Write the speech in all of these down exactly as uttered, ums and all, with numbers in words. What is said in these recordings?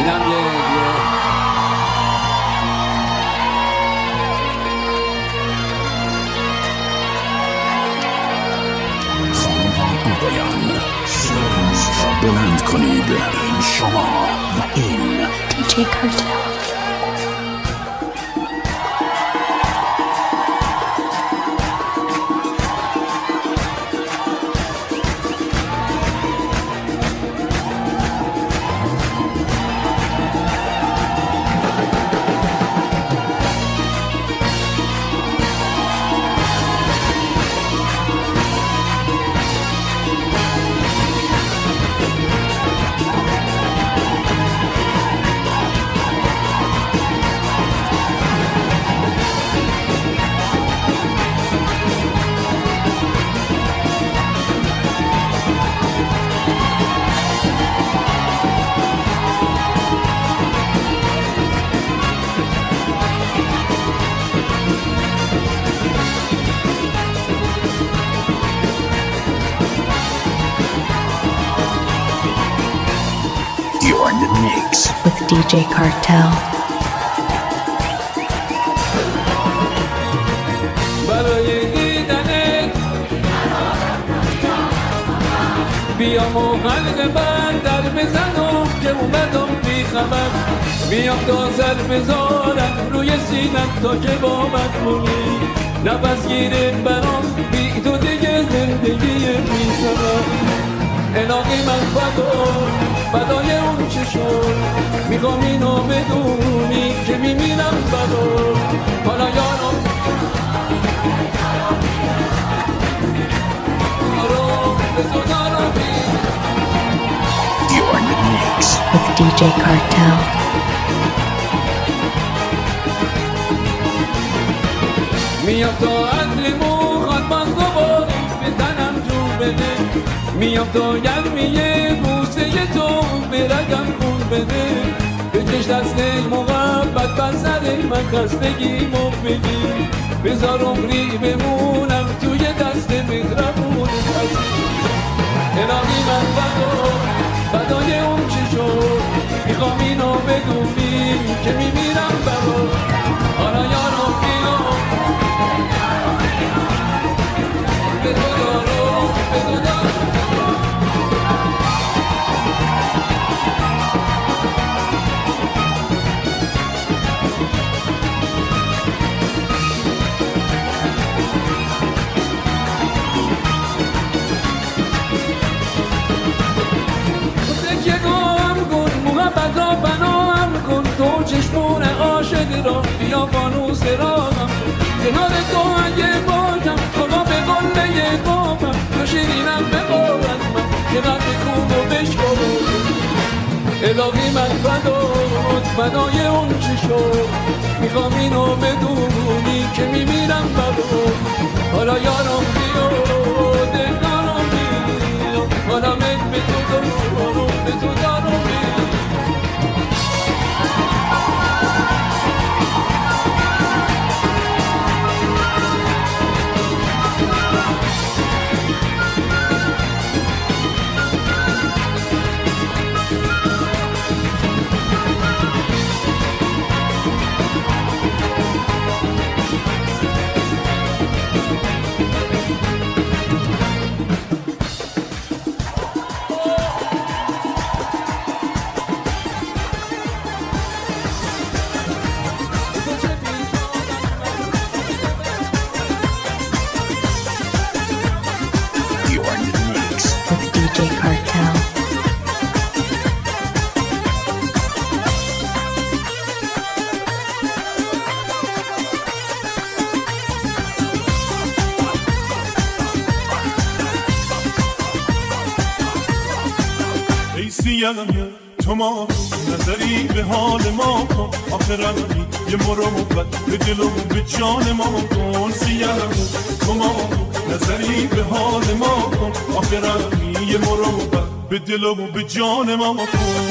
اینم یه خانم ها آقایان سرنز را بلند کنید. این شما و این دی جی کارتل. You're in the mix with دی جی Kartel. برای دیدنت بیام و حلق بندر بزنم که اومدم بی خبر. بیام تا سر بذارم روی سینم تا که بابت مونی. نفس گیره برام بی تو دیگه زندگی بی سبب. الهی من فدا فدای اون چه شد. میخوام اینو بدونی که میمیرم فدا. حالا یارم You're in the mix with دی جی Kartel. میام تا عدل موخات باز دوباره به تنم جون بده. میام تا گرمیه بوسه تو به رگم خون بده. بکش دست محبت بر سر من خستگیمو بگیر. بذار عمری بمونم توی دست مهربون هستی. الهی من فدا فدای اون چی شد. میخوام اینو بدونی که میمیرم برات. حالا یارو بیا به تو دارم به تو دارم. بدا بنام کن تو چشمون عاشق را. بیا فانوس راهم کنار تو اگه باشم. آقا به قله قامم تو شیرینم به قابت من که قد کون و بشکن. الهی من فدات فدای اون چی شد. میخوام اینو بدونی که میمیرم برات. حالا یارم بیا دلدارم بیا. حالا من به تو دارم به تو دارم بیا. دی جی Kartel. ای سیاهی تو ما نظری به حال ما کن. آخرمی یه مروت به دل و به جان ما کن. سیاهی تو ما نظری به حال ما کن. آخرمی یه مروت به دل و به جان ما کن.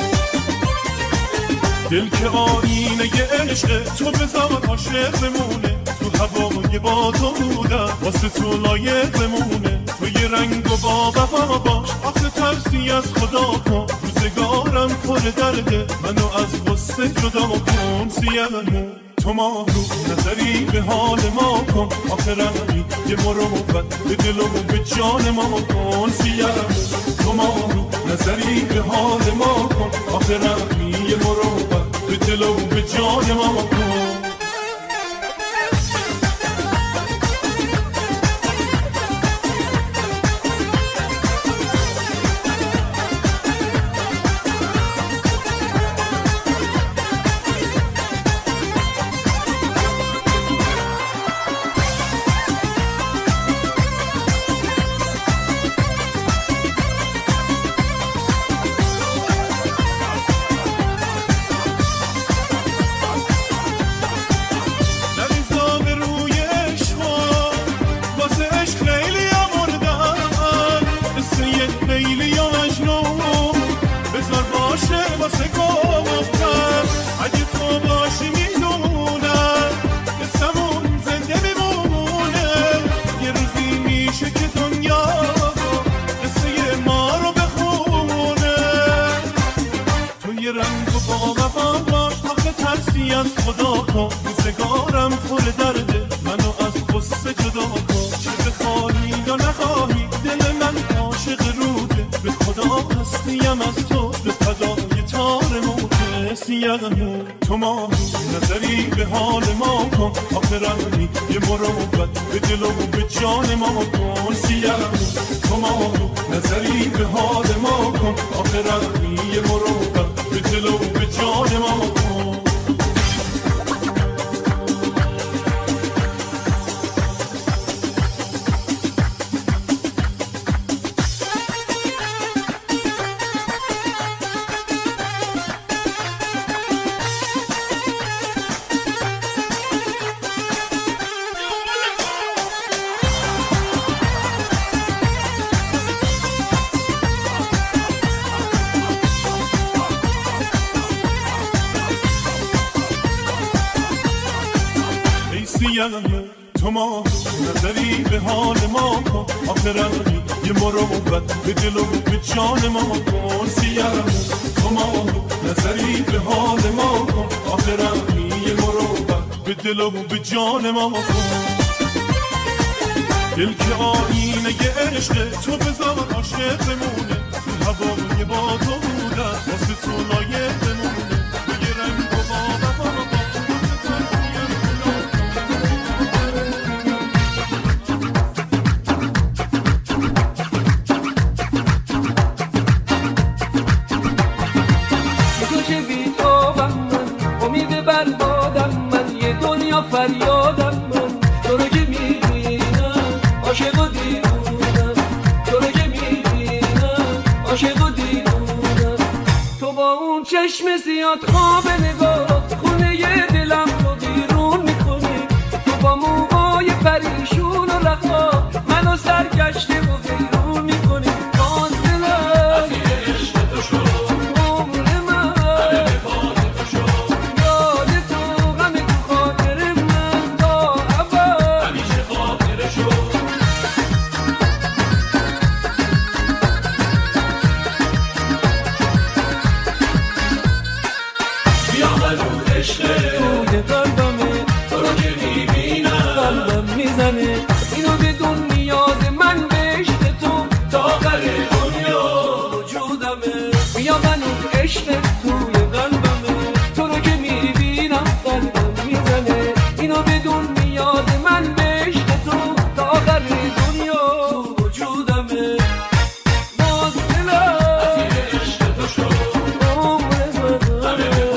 دل که آینه عشق تو بذار عاشق بمونه. تو هوای با تو بودم واسه تو لایق بمونه. تو یه رنگ و با وفا باش. آخه ترسی از خدا کن. روز روزگارم پر درده منو از غصه جدا کن سیاه مو تو ما رو نظری به حال ما کن آخرمی یه مروت به دل و به جان ما کن سیاه مو تو ما رو نظری به حال ما کن آخرمی یه مروت به دل و به جان ما کن از خدا کن روزگارم پر درده منو از غصه جدا کن چه بخواهی یا نخواهی دل من عاشق روده به خدا هستیم از تو به فدای تار موته سیاه مو تو ما نظری به حال ما کن آخرمی یه مروت به دل و به جان ما کن سیاه مو تو ما نظری به حال ما کن آخرمی یه مروت به دل و به جان ما کن تو ما نظری به حال ما کن آخرمی یه مروت به دل و به جان ما کن سیاه تو ما نظری به حال ما کن آخرمی یه مروت به دل و به جان ما کن دل که آینه عشق تو بذار عاشق بمونه تو هوای با تو بودن واسه تو لایق بمونه بگه رنگ و با فریادم من تو رو که میبینم عاشق و دیوونم تو رو که میبینم عاشق و دیوونم تو با اون چشم زیاد خواب نگاه خونه ی دلم رو بیرون میکنی تو با موهای پریشون و رخا منو سرگشته و بیرون میکنی باز دلم اسیر عشق تو شد عمر من همه باد تو شد یاد تو غم تو خاطر توی قلبمه تو رو که میبینم قلبم میزنه اینو بدون نیاز من به عشق تو تا آخر دنیا وجودمه بیا منو عشق توی قلبمه تو رو که میبینم قلبم میزنه اینو بدون نیاز من به عشق تو تا آخر دنیا تو وجودمه باز دلم اسیر عشق تو شد عمر من همه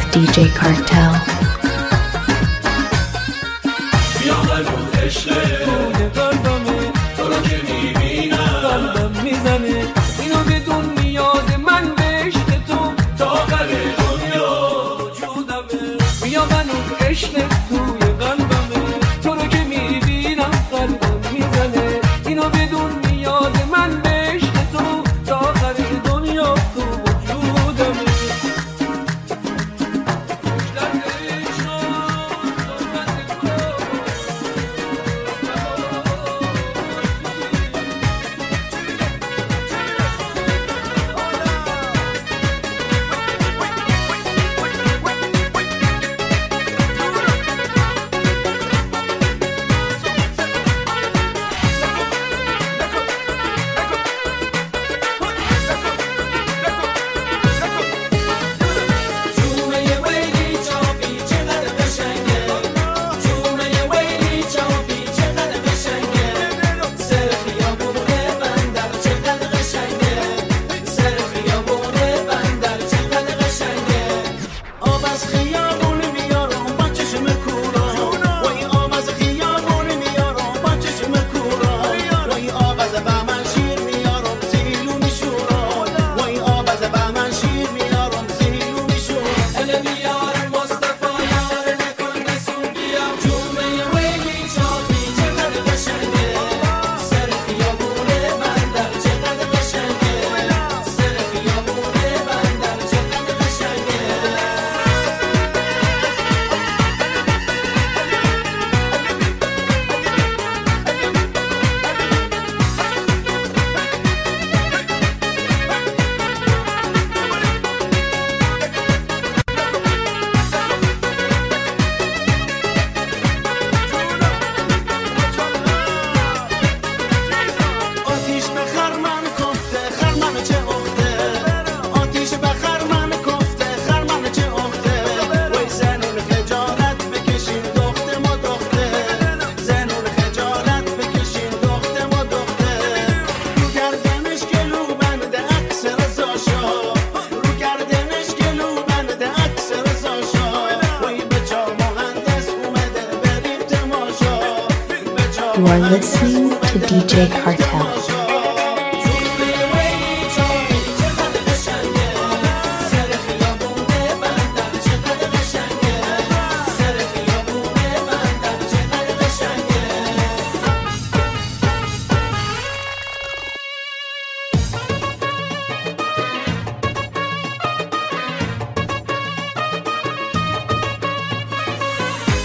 دی جی Kartel. بیا هنوز عشقه توی قلبمه، تو رو که میبینم قلبم میزنه، اینو بدون نیاز من به عشق تو تا آخر دنیا وجودمه. بیا هنوز عشقه توی قلبمه، تو رو که میبینم قلبم میزنه، اینو بدون نیاز من به عشق تو تا آخر دنیا تو وجودمه. You are listening to دی جی Kartel.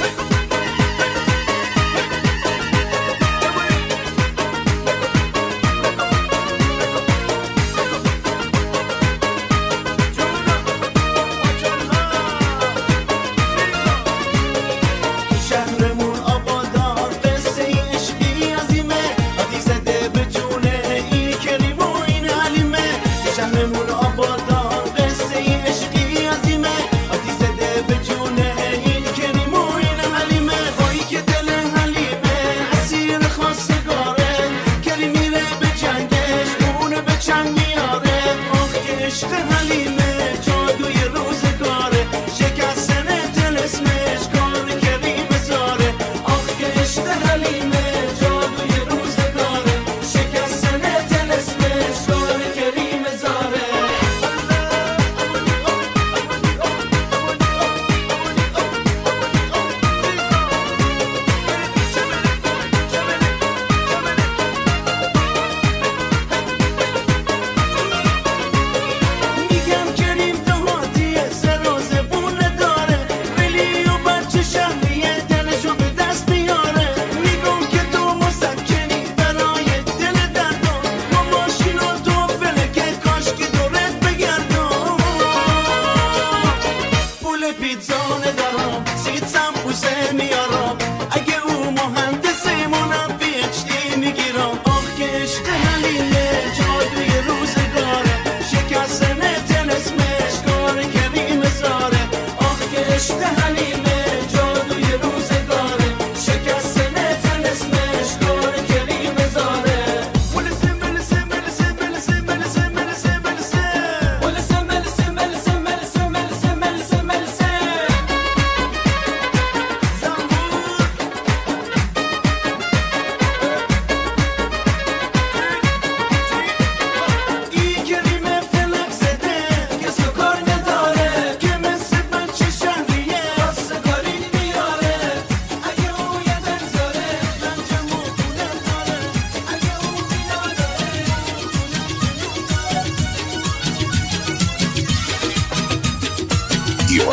بیا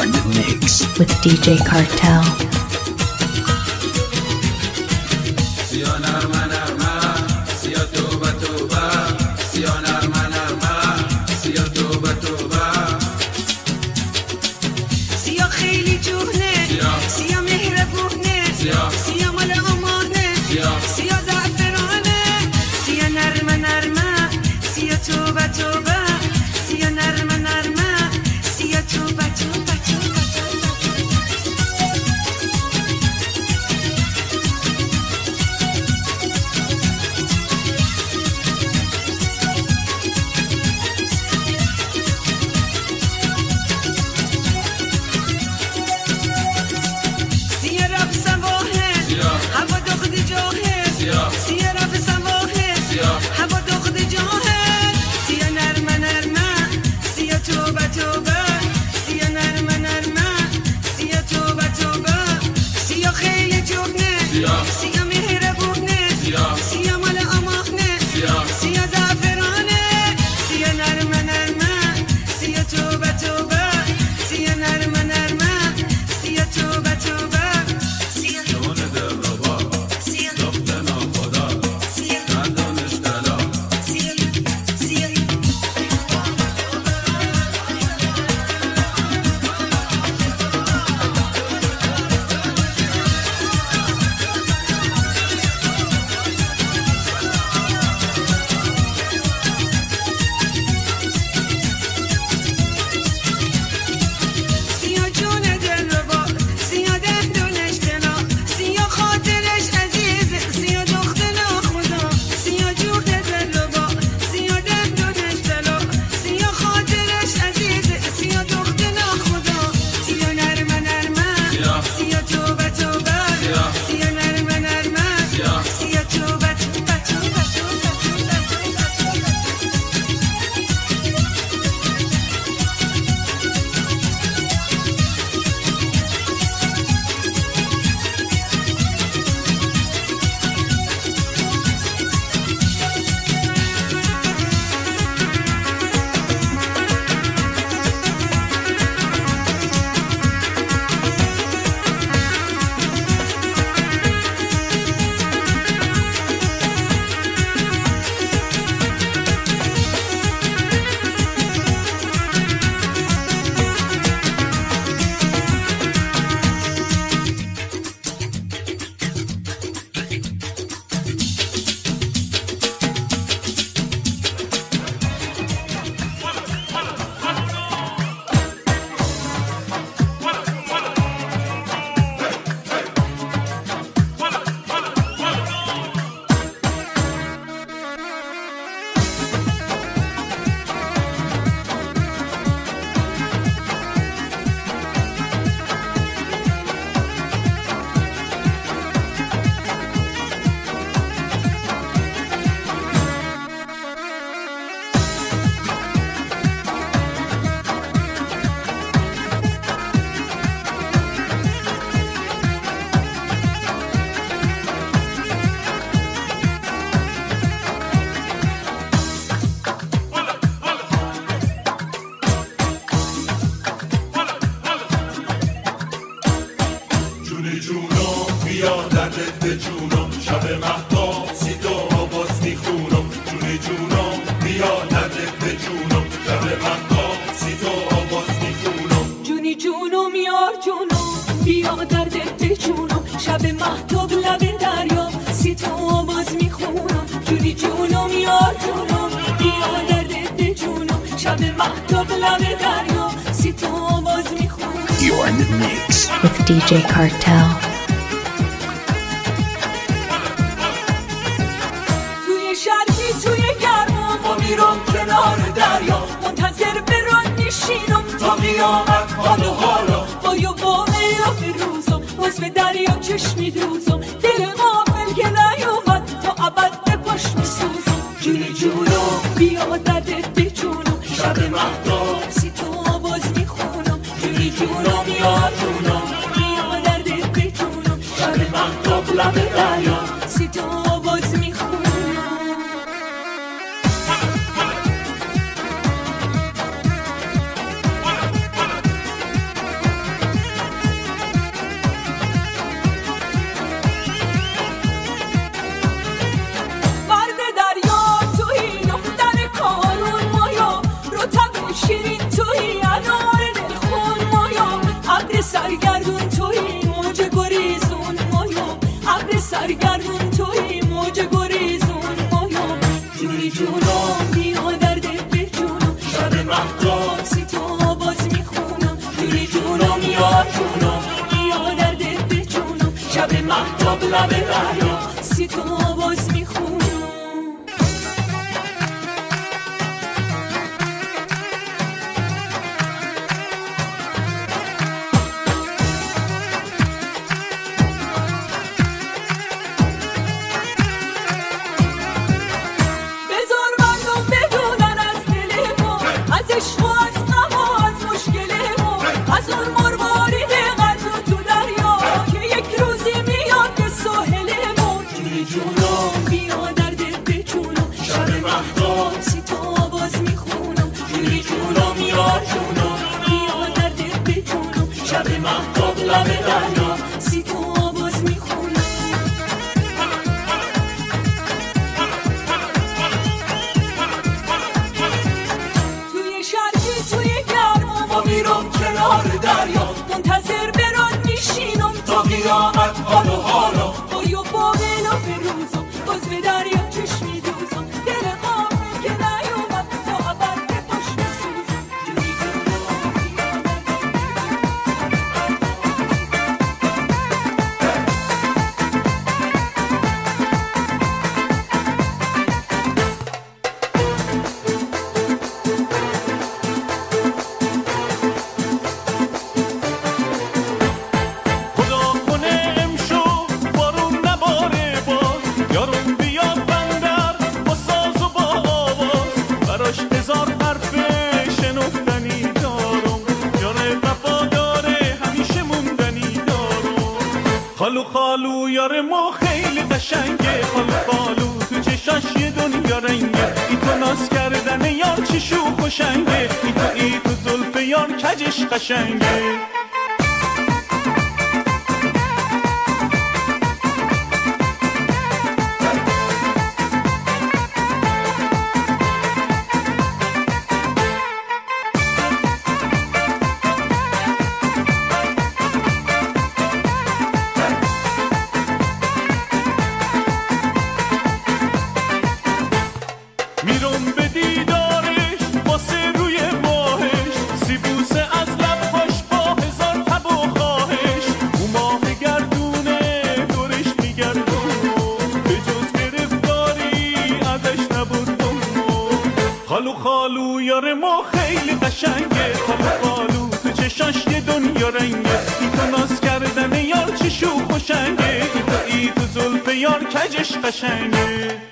You're in the mix with D J Cartel. You're in the mix with D J Cartel. توی شرقی توی گرما ما میرم کنار دریا منتظر بران نشینم تا قیامت حال و حالا با یه وامه یا بروزم باز به دریا چشمی دوزم دل غافل که نیومد تا ابد به پاش میسوزم جونی جونم بیا دردت به جونم شب مهتاب سی تو آواز میخونم جونی جونم یا جونم بیا دردت به جونم شب مهتاب لب دریا سی تو آواز میخونم مهتاب لب دریا سی تو آواز میخونم. خالو خالو یار ما خیلی قشنگه، خالو خالو تو چشاش یه دنیا رنگه، ای تو ناز کردن یار چی شوخ و شنگه، ای تو ای تو زلف یار کجش قشنگه. خالو خالو یار ما خیلی قشنگه، خالو خالو تو چشاش یه دنیا رنگه، ای تو ناز کردن یار چی شوخ و شنگه، ای تو ای تو زلف یار کجش قشنگه.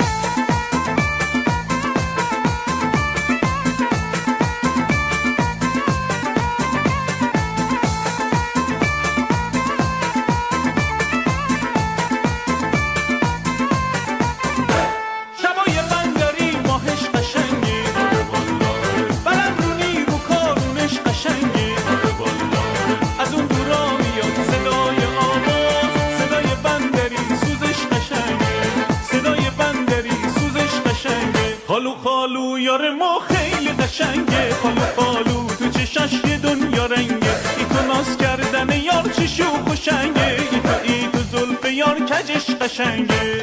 خالو خالو یار ما خیلی قشنگه، خالو خالو تو چشاش یه دنیا رنگه، ای تو ناز کردن یار چی شوخ و شنگه، ای تو ای تو زلف یار کجش قشنگه.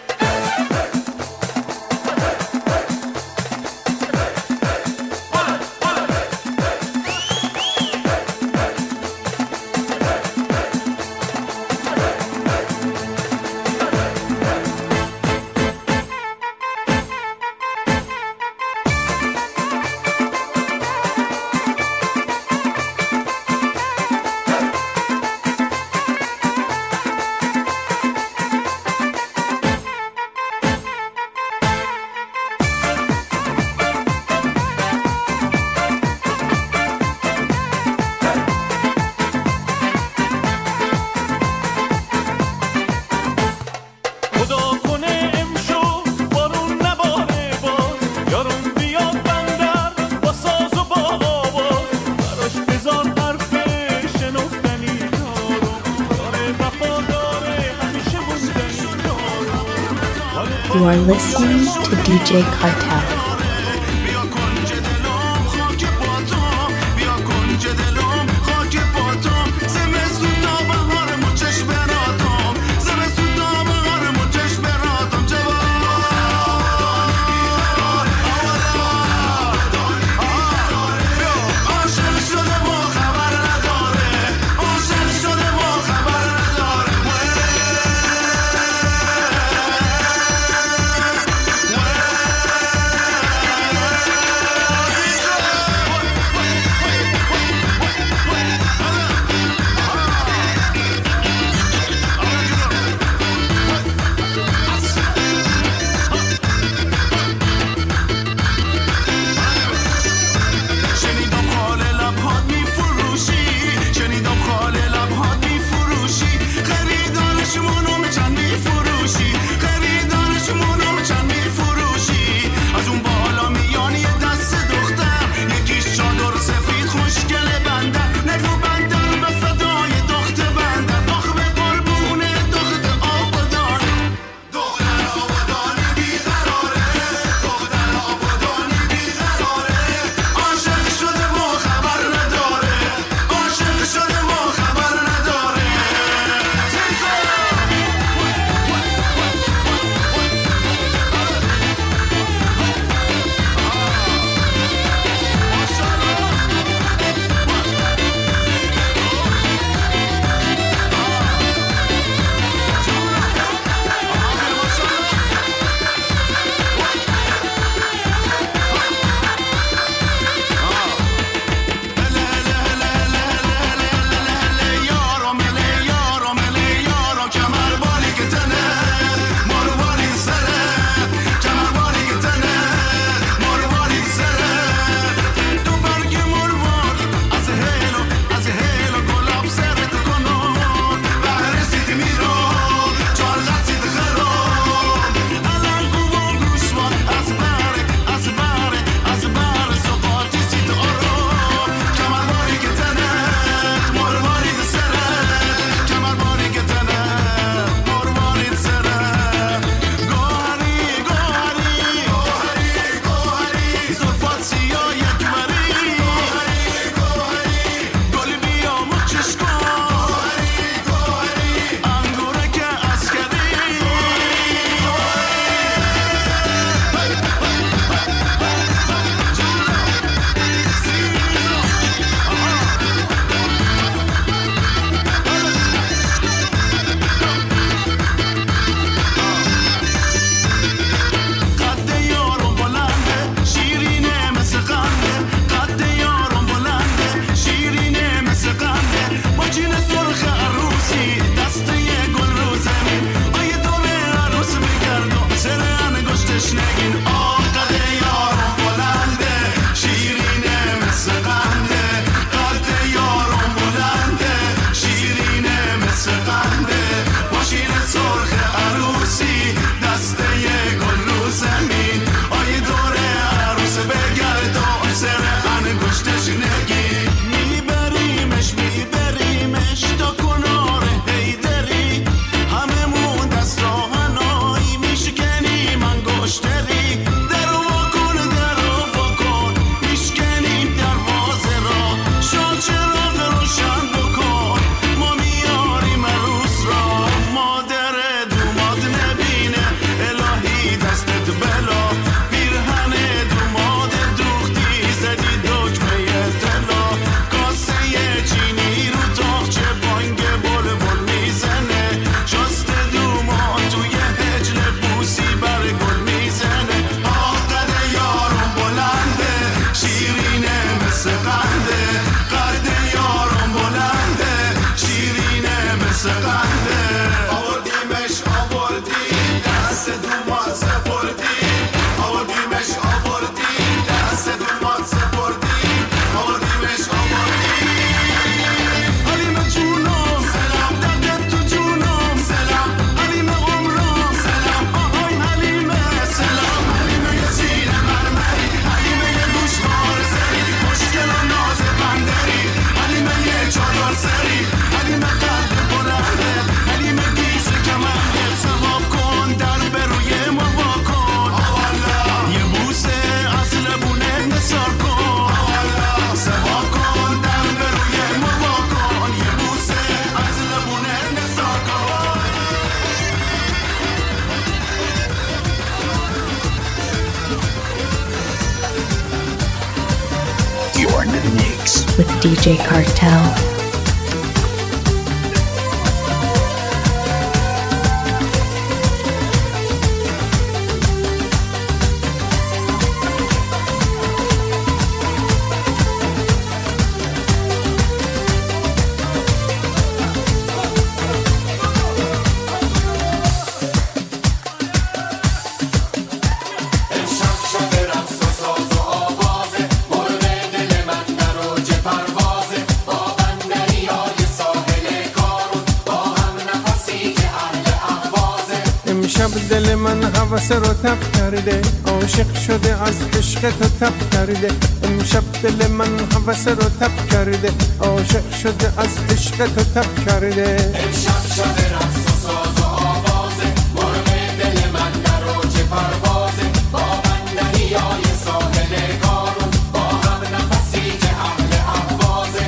You are listening to D J Cartel. with D J Cartel. دل من هوس رو تب کرده عاشق شده از عشق تو تب کرده امشب دل من هوس رو تب کرده عاشق شده از عشق تو تب کرده امشب شب رقص و ساز و آوازه مرغ دل من در اوج پروازه با بندریای ساحل کارون با هم نفسی که اهل اهوازه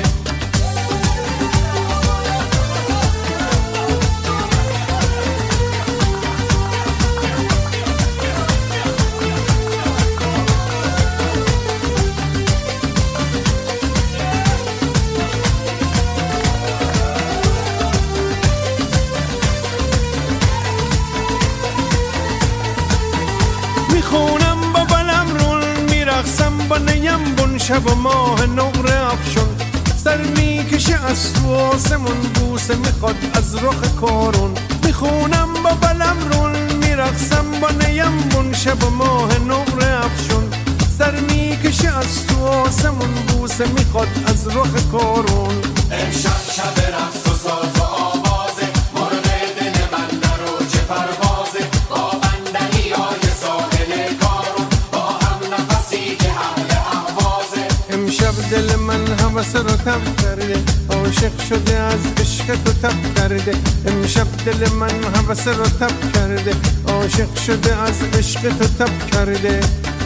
میخونم با بلم رون میرقصم با نیم بون شب و ماه نقره افشون سر میکشه از تو آسمون بوسه میخواد از رخ کارون میخونم با بلم رون میرقصم با نیم بون شب و ماه نقره افشون سر میکشه از تو آسمون بوسه میخواد از رخ کارون امشب شب رقص و ساز و آوازه مرغ دل من در اوج پروازه با بندریای ساحل کارون با هم نفسی که اهل اهوازه امشب دل من هوس رو تب کرده عاشق شده از عشق تو تب کرده امشب دل من هوس رو تب کرده عاشق شده از عشق تو تب کرده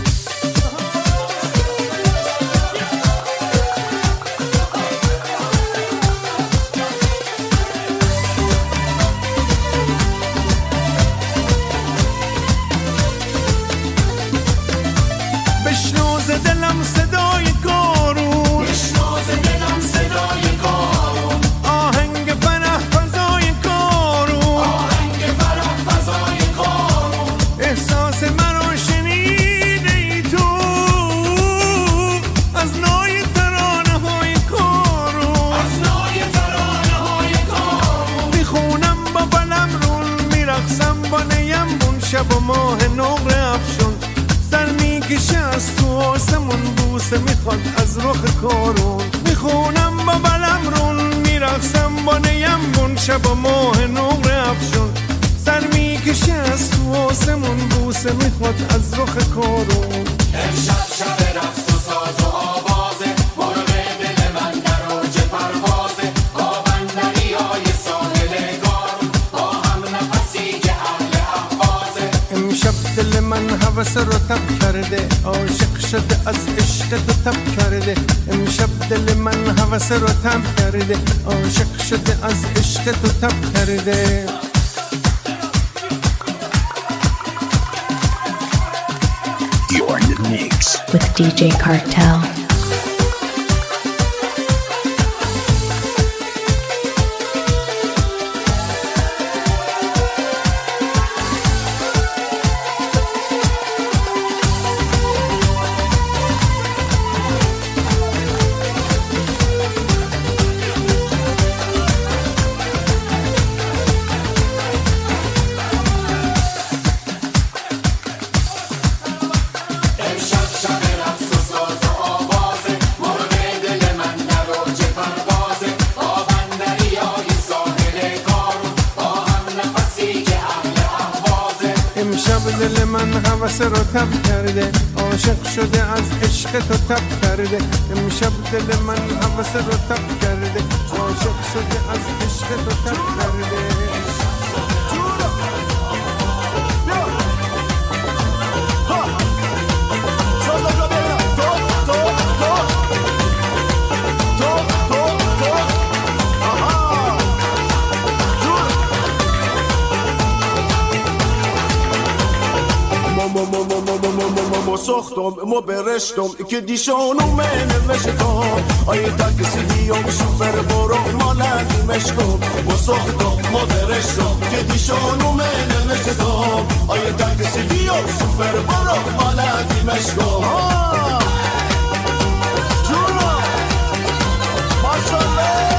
بشنوز دلم صدای کارون بشنوز دلم صدای کارون آهنگ فرح فضای کارون آهنگ فرح فضای کارون احساس مرا شنیده ای تو از نای ترانه های کارون از نای ترانه های کارون میخونم با بلم رون میرقصم با نیم بون شب و ماه نقره افشون سر میکشه از تو آسمون بوسه میخواد از رخ کارون میخونم با بلم رون میرقصم با نیم بون شب و ماه نقره افشون سر میکشه از تو آسمون بوسه میخواد از رخ کارون امشب شب رقص و ساز و آوازه مرغ دل من در اوج پروازه با بندریای ساحل کارون با هم نفسی که اهل اهوازه امشب دل من هوس رو تب کرده عاشق شده از عشق تو تب کرده امشب دل من هوس رو تب کرده عاشق شده از عشق تو تب کرده You're in the mix with D J Cartel. امشب شب رقص و ساز و آوازه مرغ دل من در اوج پروازه با بندریای ساحل کارون با هم نفسی که اهل اهوازه امشب دل من هوس رو تب کرده عاشق شده از عشق تو تب کرده امشب دل من هوس رو تب کرده عاشق شده از عشق تو تب کرده بسختم مو برشتم که دیشانو منوشتم آیه تاکسی دیوم شوفر برو مالندی مشکم بسختم مو برشتم که دیشانو منوشتم آیه تاکسی دیوم شوفر برو مالندی مشکم جونو ماشالله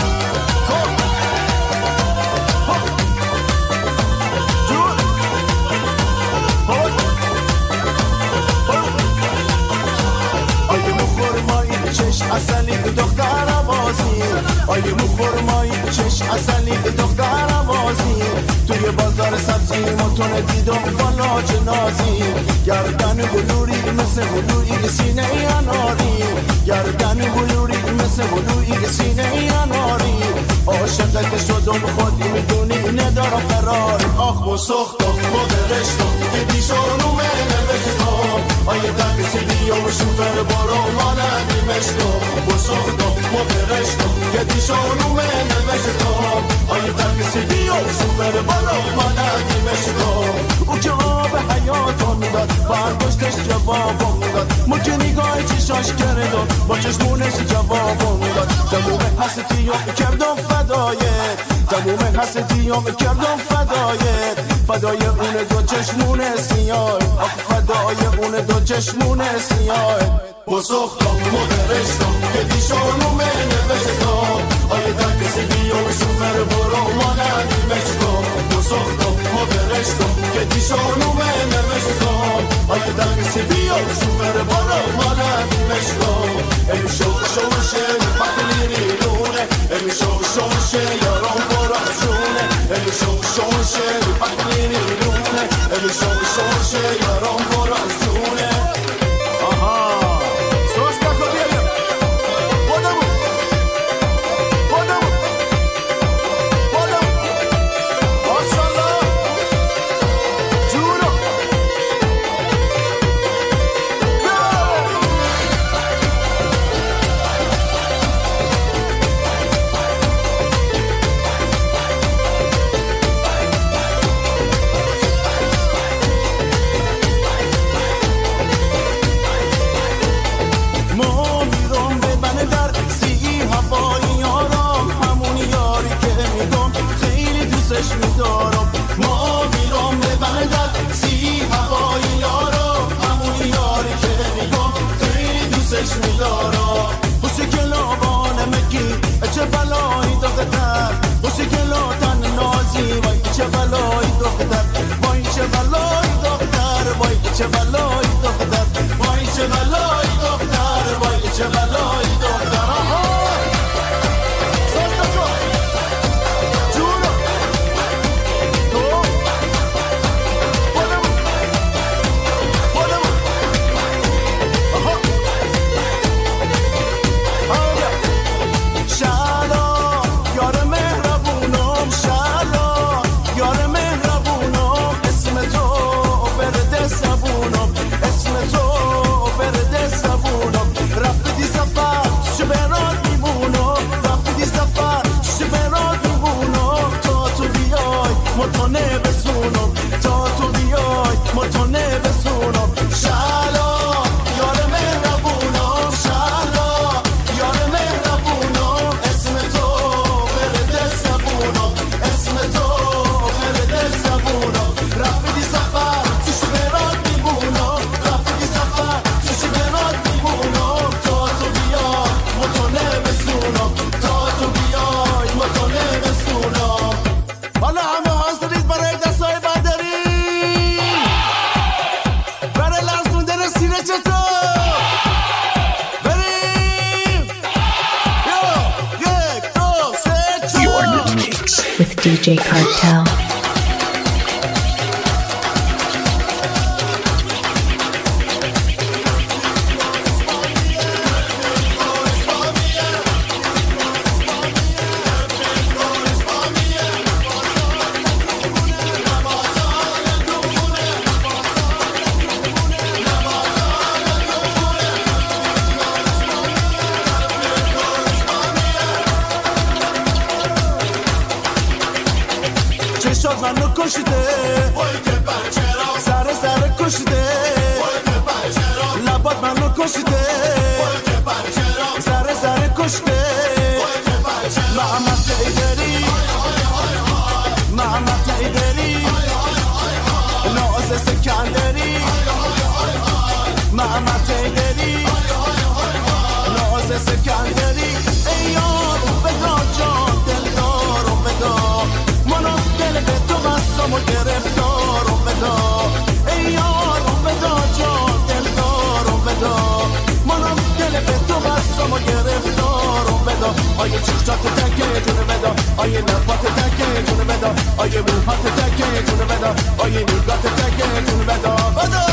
چش اصلی دختر بازی آیه مو خرمایی چش اصلی دختر بازی توی بازار سبزی متون دیدم فلاج نازی گردن بلوری مثل بلوری سینه اناری گردن بلوری مثل بلوری سینه اناری عاشقت شدم خودی میدونی ندارم قرار آخ و سختم مدرشتم که دیشانو منوشتم آیه تاکسی بیام شوفر برو مالندی مشکم بسختم مدرشتم که دیشانو منوشتم آیه تاکسی بیام شوفر برو مالندی مشکم او که آب حیاتم داد برداشتش جوابم داد مکه نگاه چشاش کردم با چشمونش جوابم داد تموم حسیتیام کردم فدایت تموم حسیتیام کردم فدایت فدای اون دو چشمون سیاه آخ فدای اون دو چشمون سیاه بسختم مدرشتم که دیشانو منوشتم آیه تاکسی بیام شوفر برو مالندی مشکم بسختم مدرشتم که دیشانو منوشتم آیه تاکسی بیام شوفر برو مالندی مشکم امی شو شوشه پاکلی ریلونه امی شو شوشه یارم براشونه امی شو شوشه پاکلی ریلونه امی شو شوشه یارم براشونه D J Cartel. منو کشیده سر سر کشیده کشته سر سر کشته محمد حیدری محمد حیدری ناز سکندری محمد حیدری ناز سکندری ای یار ودا جان دلدار ودا منم دل به تو بستم و گرفتار ودا ای یار ودا جان دلدار ودا منم دل به تو بستم و گرفتار ودا آیه چشمات تکه جون ودا آیه لبات تکه جون ودا آیه موهات تکه جون ودا آیه نگات تکه جون ودا ودا